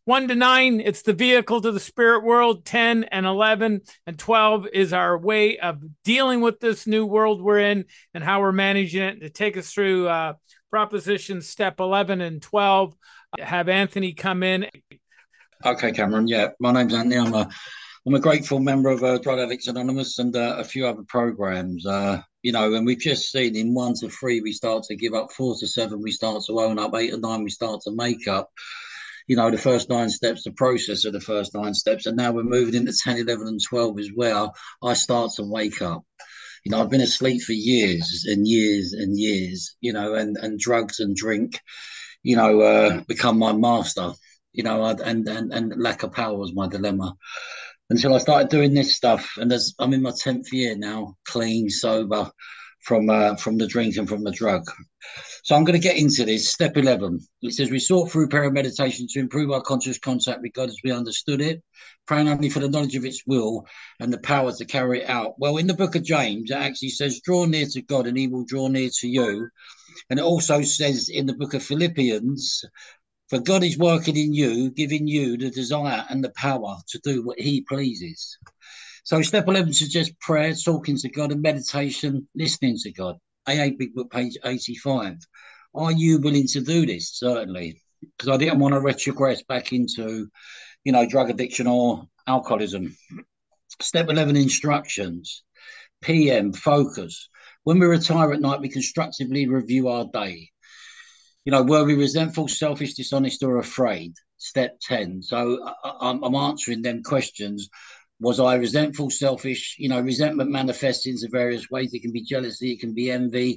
1 to 9, it's the vehicle to the spirit world. 10 and 11 and 12 is our way of dealing with this new world we're in and how we're managing it. To take us through proposition step 11 and 12, have Anthony come in. Okay, Cameron. Yeah, my name's Anthony. I'm a grateful member of Drug Addicts Anonymous and a few other programs. And we've just seen in 1 to 3 we start to give up, 4 to 7 we start to own up, 8 and 9 we start to make up. The first 9 steps, the process of the first 9 steps, and now we're moving into 10, 11, and 12 is where I start to wake up. I've been asleep for years and years and years. And drugs and drink, become my master. And lack of power was my dilemma until I started doing this stuff. And I'm in my 10th year now, clean, sober from the drink and from the drug. So I'm going to get into this. Step 11. It says we sought through prayer and meditation to improve our conscious contact with God as we understood it, praying only for the knowledge of its will and the power to carry it out. Well, in the book of James, it actually says, draw near to God and he will draw near to you. And it also says in the book of Philippians, for God is working in you, giving you the desire and the power to do what he pleases. So step 11 suggests prayer, talking to God, and meditation, listening to God. AA Big Book, page 85. Are you willing to do this? Certainly. Because I didn't want to retrogress back into, drug addiction or alcoholism. Step 11, instructions. PM, focus. When we retire at night, we constructively review our day. Were we resentful, selfish, dishonest, or afraid? Step 10. So I'm answering them questions. Was I resentful, selfish? Resentment manifests into various ways. It can be jealousy, it can be envy.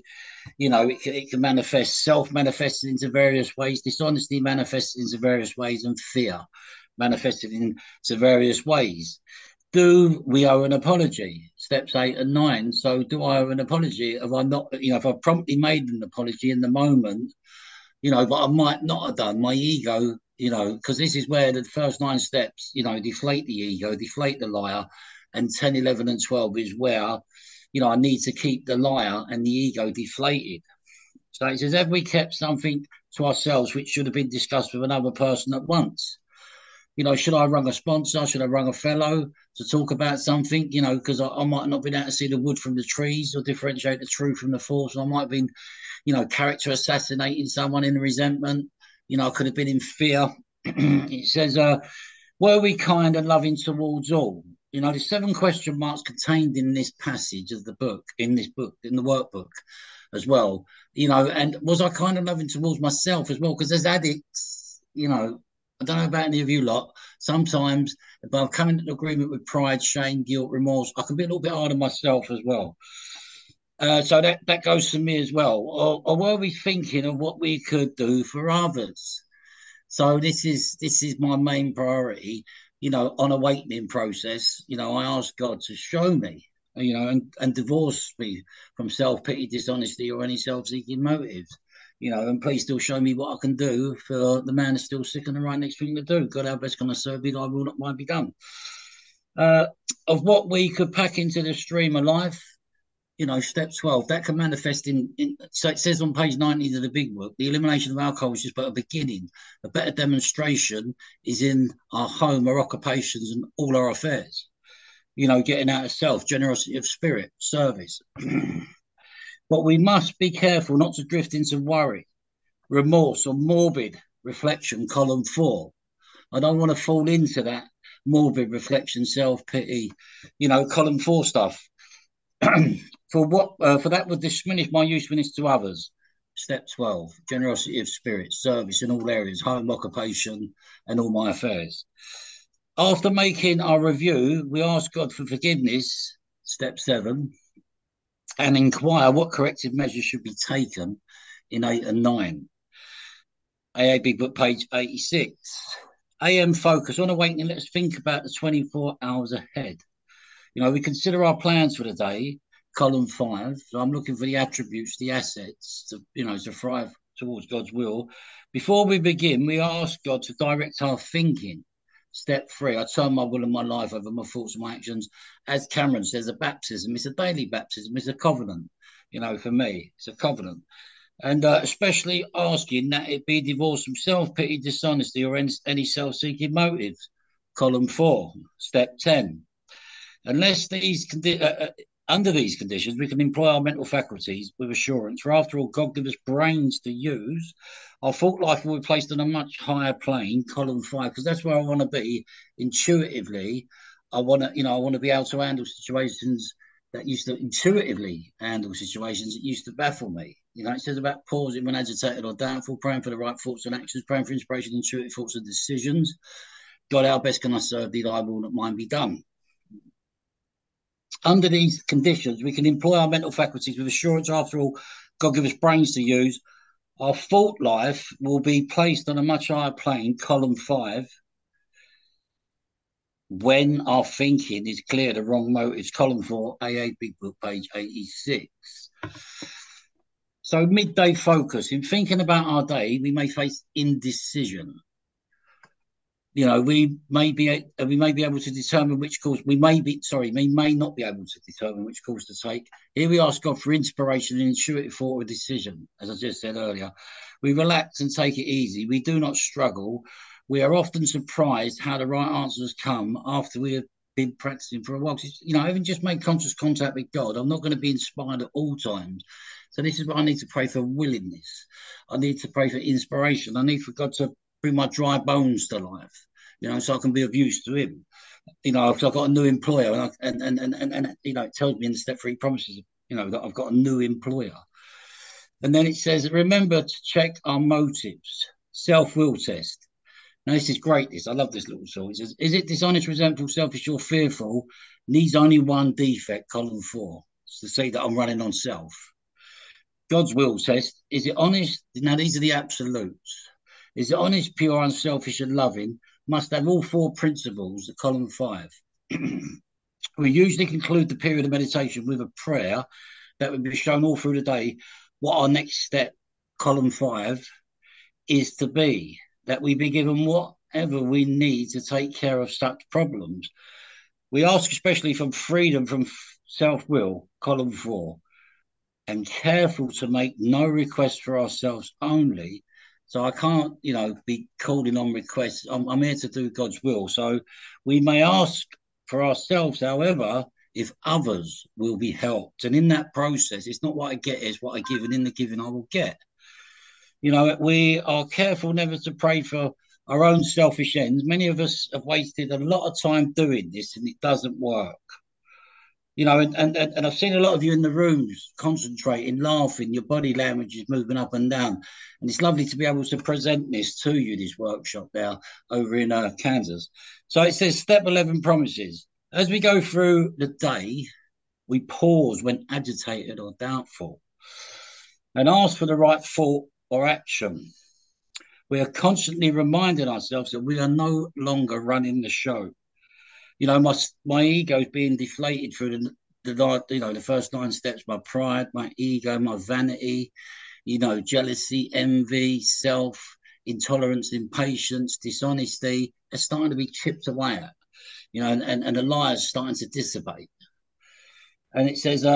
It can manifest, self-manifested into various ways. Dishonesty manifested into various ways, and fear manifested into various ways. Do we owe an apology? Steps 8 and 9. So do I owe an apology? Have I not, if I promptly made an apology in the moment, but I might not have done. My ego, because this is where the first 9 steps, deflate the ego, deflate the liar. And 10, 11, and 12 is where, I need to keep the liar and the ego deflated. So it says, have we kept something to ourselves which should have been discussed with another person at once? Should I run a sponsor? Should I run a fellow to talk about something? Because I might not been able to see the wood from the trees or differentiate the true from the false. I might have been, character assassinating someone in resentment. I could have been in fear. It says, were we kind and loving towards all? The 7 question marks contained in this passage of the book, in the workbook as well. And was I kind and loving towards myself as well? Because as addicts, I don't know about any of you lot. Sometimes, if I'm coming into agreement with pride, shame, guilt, remorse, I can be a little bit hard on myself as well. So that goes to me as well. Or were we thinking of what we could do for others? So this is my main priority. On awakening process. I ask God to show me. And divorce me from self pity, dishonesty, or any self seeking motives. And please still show me what I can do for the man who's still sick and the right next thing to do. God, how best can I serve you? I will not mind be done. Uh, of what we could pack into the stream of life, step 12, that can manifest so it says on page 90 of the big book, the elimination of alcohol is just but a beginning. A better demonstration is in our home, our occupations, and all our affairs. Getting out of self, generosity of spirit, service. But we must be careful not to drift into worry, remorse, or morbid reflection, column 4. I don't want to fall into that morbid reflection, self pity, column 4 stuff. For that would diminish my usefulness to others. Step 12, generosity of spirit, service in all areas, home, occupation, and all my affairs. After making our review, we ask God for forgiveness. Step 7, and inquire what corrective measures should be taken in 8 and 9. AA Big Book, page 86. AM focus on awakening. Let's think about the 24 hours ahead. We consider our plans for the day, column 5. So I'm looking for the attributes, the assets to thrive towards God's will. Before we begin, we ask God to direct our thinking. Step 3, I turn my will and my life over my thoughts and my actions. As Cameron says, a baptism. It's a daily baptism. It's a covenant. For me, it's a covenant. And especially asking that it be divorced from self-pity, dishonesty, or any self-seeking motives. Column 4, step 10. Unless under these conditions, we can employ our mental faculties with assurance. For after all, God gives us brains to use. Our thought life will be placed on a much higher plane, column 5, because that's where I want to be intuitively. I want to be able to handle situations that used to intuitively handle situations that used to baffle me. It says about pausing when agitated or doubtful, praying for the right thoughts and actions, praying for inspiration, intuitive thoughts and decisions. God, how best can I serve thee? Thy will, not mine, be done. Under these conditions, we can employ our mental faculties with assurance. After all, God gives us brains to use. Our thought life will be placed on a much higher plane, column 5, when our thinking is clear of the wrong motives, column 4, AA Big Book, page 86. So midday focus. In thinking about our day, we may face indecision. We may be able to determine which course we may not be able to determine which course to take. Here we ask God for inspiration and intuitive thought or decision. As I just said earlier, we relax and take it easy. We do not struggle. We are often surprised how the right answers come after we have been practicing for a while. Having just made conscious contact with God, I'm not going to be inspired at all times. So this is what I need to pray for: willingness. I need to pray for inspiration. I need for God to bring my dry bones to life, so I can be of use to him. If I've got a new employer, and it tells me in the step 3 promises, that I've got a new employer. And then it says, remember to check our motives, self-will test. Now, this is great. I love this little tool. It says, is it dishonest, resentful, selfish, or fearful? Needs only one defect, column 4. It's to say that I'm running on self. God's will test, is it honest? Now, these are the absolutes. Is it honest, pure, unselfish, and loving? Must have all 4 principles, column 5. We usually conclude the period of meditation with a prayer that would be shown all through the day what our next step, column 5, is to be. That we be given whatever we need to take care of such problems. We ask especially for freedom from self-will, column 4, and careful to make no requests for ourselves only. So I can't, be calling on requests. I'm here to do God's will. So we may ask for ourselves, however, if others will be helped. And in that process, it's not what I get, it's what I give. And in the giving, I will get. We are careful never to pray for our own selfish ends. Many of us have wasted a lot of time doing this, and it doesn't work. And I've seen a lot of you in the rooms concentrating, laughing, your body language is moving up and down. And it's lovely to be able to present this to you, this workshop there over in Kansas. So it says step 11 promises. As we go through the day, we pause when agitated or doubtful and ask for the right thought or action. We are constantly reminding ourselves that we are no longer running the show. My ego is being deflated through the first 9 steps. My pride, my ego, my vanity, jealousy, envy, self, intolerance, impatience, dishonesty are starting to be chipped away at, and the lies starting to dissipate. And it says,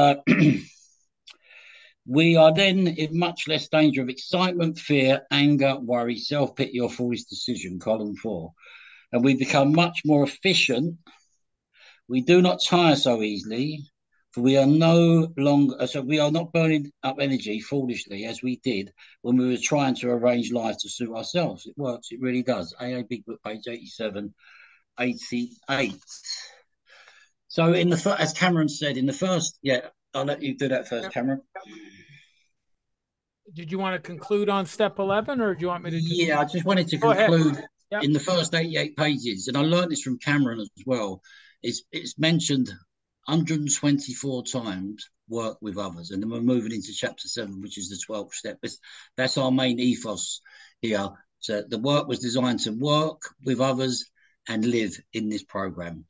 we are then in much less danger of excitement, fear, anger, worry, self-pity, or foolish decision, column 4. And we become much more efficient. We do not tire so easily, for we are not burning up energy foolishly as we did when we were trying to arrange life to suit ourselves. It works, it really does. AA Big Book, page 87, 88. So as Cameron said, in the first, I'll let you do that first, Cameron. Did you want to conclude on step 11, or do you want me to? I just wanted to conclude in the first 88 pages, and I learned this from Cameron as well. It's mentioned 124 times work with others, and then we're moving into chapter 7, which is the 12th step. That's our main ethos here. So the work was designed to work with others and live in this program.